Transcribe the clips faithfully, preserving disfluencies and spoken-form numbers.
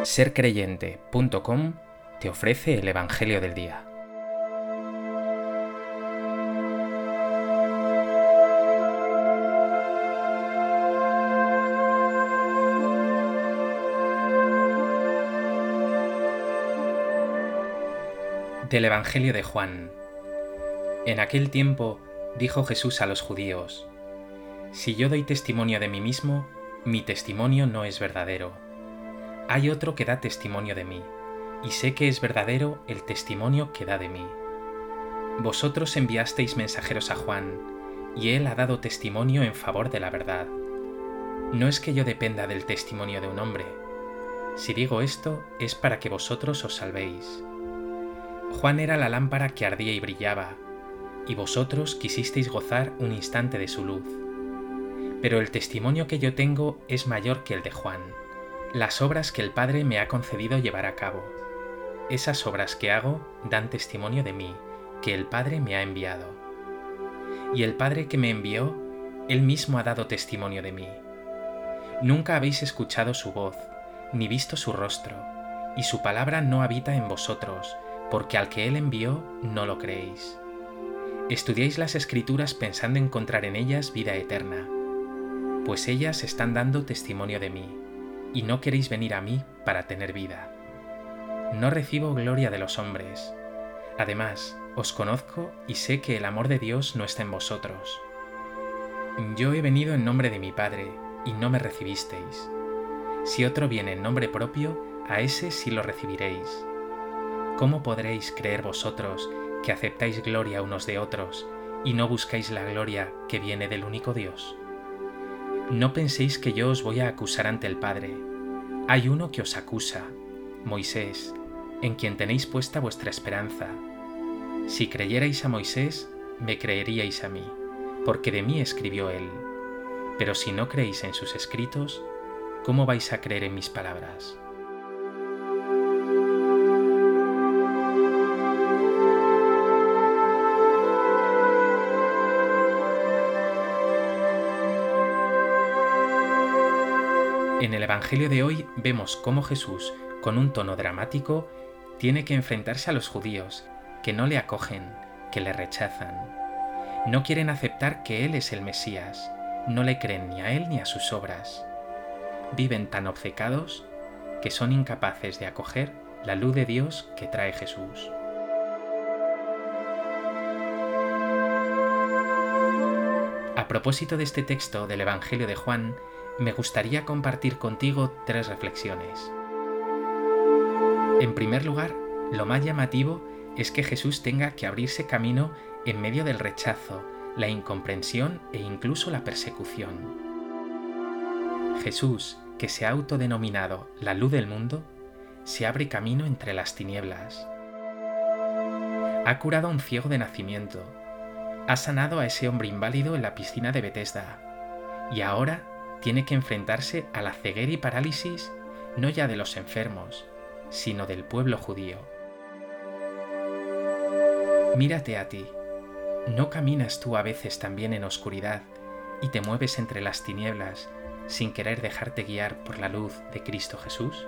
ser creyente punto com te ofrece el Evangelio del Día. Del Evangelio de Juan. En aquel tiempo dijo Jesús a los judíos: Si yo doy testimonio de mí mismo, mi testimonio no es verdadero. Hay otro que da testimonio de mí, y sé que es verdadero el testimonio que da de mí. Vosotros enviasteis mensajeros a Juan, y él ha dado testimonio en favor de la verdad. No es que yo dependa del testimonio de un hombre. Si digo esto, es para que vosotros os salvéis. Juan era la lámpara que ardía y brillaba, y vosotros quisisteis gozar un instante de su luz. Pero el testimonio que yo tengo es mayor que el de Juan, las obras que el Padre me ha concedido llevar a cabo. Esas obras que hago dan testimonio de mí, que el Padre me ha enviado. Y el Padre que me envió, él mismo ha dado testimonio de mí. Nunca habéis escuchado su voz, ni visto su rostro, y su palabra no habita en vosotros, porque al que él envió no lo creéis. Estudiáis las Escrituras pensando encontrar en ellas vida eterna, pues ellas están dando testimonio de mí, y no queréis venir a mí para tener vida. No recibo gloria de los hombres. Además, os conozco y sé que el amor de Dios no está en vosotros. Yo he venido en nombre de mi Padre, y no me recibisteis. Si otro viene en nombre propio, a ese sí lo recibiréis. ¿Cómo podréis creer vosotros que aceptáis gloria unos de otros y no buscáis la gloria que viene del único Dios? No penséis que yo os voy a acusar ante el Padre. Hay uno que os acusa, Moisés, en quien tenéis puesta vuestra esperanza. Si creyerais a Moisés, me creeríais a mí, porque de mí escribió él. Pero si no creéis en sus escritos, ¿cómo vais a creer en mis palabras? En el Evangelio de hoy vemos cómo Jesús, con un tono dramático, tiene que enfrentarse a los judíos, que no le acogen, que le rechazan. No quieren aceptar que Él es el Mesías, no le creen ni a Él ni a sus obras. Viven tan obcecados que son incapaces de acoger la luz de Dios que trae Jesús. A propósito de este texto del Evangelio de Juan, me gustaría compartir contigo tres reflexiones. En primer lugar, lo más llamativo es que Jesús tenga que abrirse camino en medio del rechazo, la incomprensión e incluso la persecución. Jesús, que se ha autodenominado la luz del mundo, se abre camino entre las tinieblas. Ha curado a un ciego de nacimiento, ha sanado a ese hombre inválido en la piscina de Betesda, y ahora tiene que enfrentarse a la ceguera y parálisis no ya de los enfermos, sino del pueblo judío. Mírate a ti. ¿No caminas tú a veces también en oscuridad y te mueves entre las tinieblas sin querer dejarte guiar por la luz de Cristo Jesús?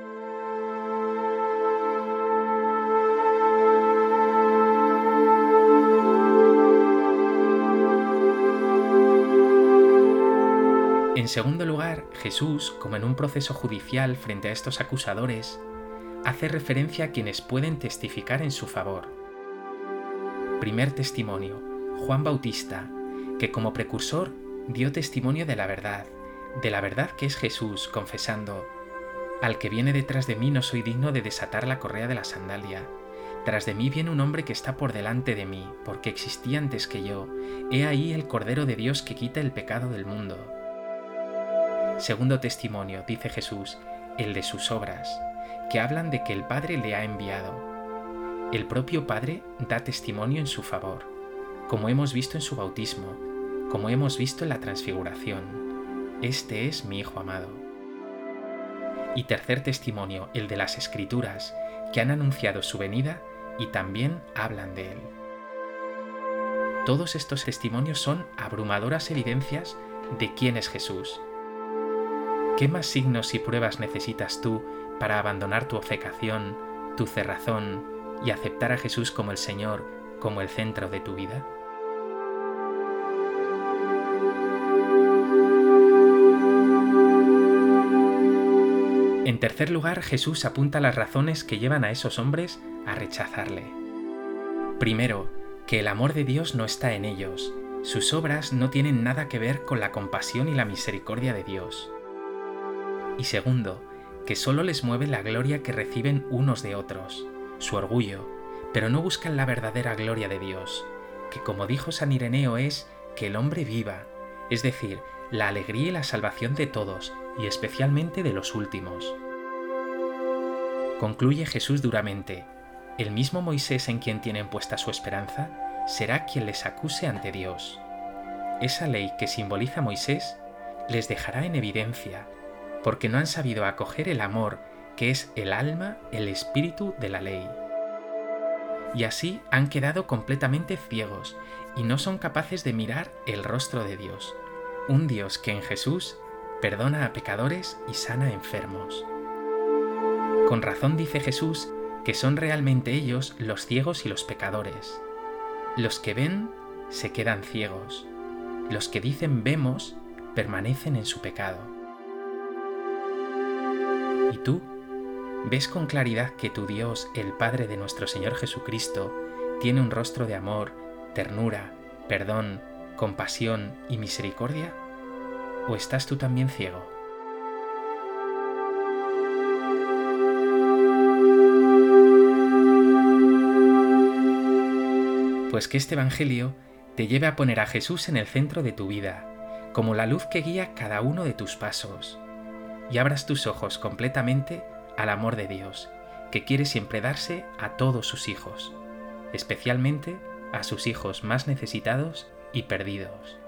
En segundo lugar, Jesús, como en un proceso judicial frente a estos acusadores, hace referencia a quienes pueden testificar en su favor. Primer testimonio, Juan Bautista, que como precursor dio testimonio de la verdad, de la verdad que es Jesús, confesando: Al que viene detrás de mí no soy digno de desatar la correa de la sandalia. Tras de mí viene un hombre que está por delante de mí, porque existía antes que yo. He ahí el Cordero de Dios que quita el pecado del mundo. Segundo testimonio, dice Jesús, el de sus obras, que hablan de que el Padre le ha enviado. El propio Padre da testimonio en su favor, como hemos visto en su bautismo, como hemos visto en la transfiguración. Este es mi Hijo amado. Y tercer testimonio, el de las Escrituras, que han anunciado su venida y también hablan de él. Todos estos testimonios son abrumadoras evidencias de quién es Jesús. ¿Qué más signos y pruebas necesitas tú para abandonar tu obcecación, tu cerrazón y aceptar a Jesús como el Señor, como el centro de tu vida? En tercer lugar, Jesús apunta las razones que llevan a esos hombres a rechazarle. Primero, que el amor de Dios no está en ellos. Sus obras no tienen nada que ver con la compasión y la misericordia de Dios. Y segundo, que solo les mueve la gloria que reciben unos de otros, su orgullo, pero no buscan la verdadera gloria de Dios, que como dijo San Ireneo es que el hombre viva, es decir, la alegría y la salvación de todos, y especialmente de los últimos. Concluye Jesús duramente: el mismo Moisés en quien tienen puesta su esperanza será quien les acuse ante Dios. Esa ley que simboliza Moisés les dejará en evidencia, porque no han sabido acoger el amor que es el alma, el espíritu de la ley. Y así han quedado completamente ciegos y no son capaces de mirar el rostro de Dios, un Dios que en Jesús perdona a pecadores y sana a enfermos. Con razón dice Jesús que son realmente ellos los ciegos y los pecadores. Los que ven se quedan ciegos. Los que dicen vemos permanecen en su pecado. ¿Y tú? ¿Ves con claridad que tu Dios, el Padre de nuestro Señor Jesucristo, tiene un rostro de amor, ternura, perdón, compasión y misericordia? ¿O estás tú también ciego? Pues que este Evangelio te lleve a poner a Jesús en el centro de tu vida, como la luz que guía cada uno de tus pasos, y abras tus ojos completamente al amor de Dios, que quiere siempre darse a todos sus hijos, especialmente a sus hijos más necesitados y perdidos.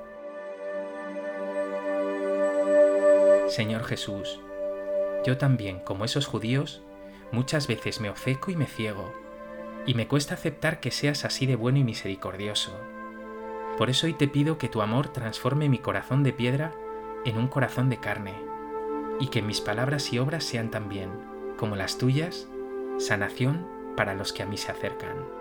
Señor Jesús, yo también, como esos judíos, muchas veces me ofeco y me ciego, y me cuesta aceptar que seas así de bueno y misericordioso. Por eso hoy te pido que tu amor transforme mi corazón de piedra en un corazón de carne, y que mis palabras y obras sean también, como las tuyas, sanación para los que a mí se acercan.